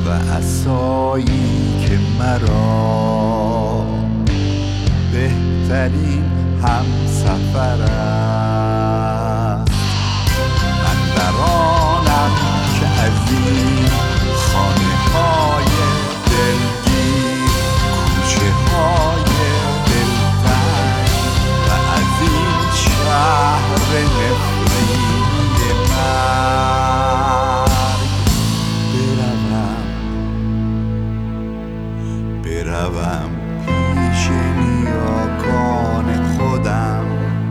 و عصایی که مرا بهترین همسفر است. من برانم که از این خانه های دلگیر، کوچه های دلتنگ و از این شهر نفرین مرگ بروم پیش نیاکان خودم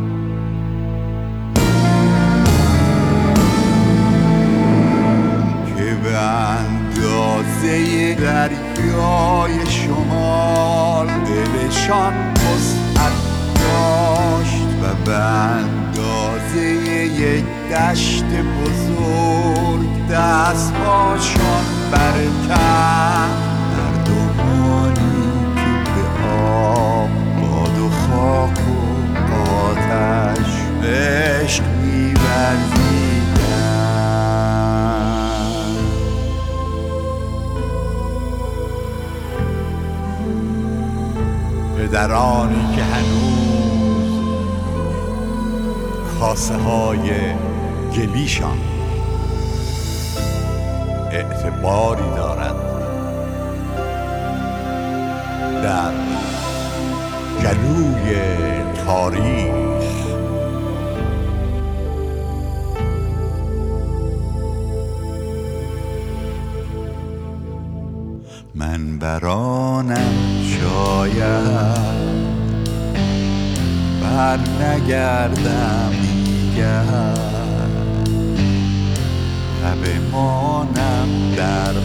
که به اندازه دریای شمال دلشان وسعت داشت و به اندازه یک دشت بزرگ دستهاشان برکند. مردمانی که به آب، باد و خاک و آتش عشق می‌ورزیدند. پدرانی که هنوز کاسه های گلیشان اعتباری دارند در گلوی تاریخ. من برانم شاید بر نگردم دیگر و بمانم در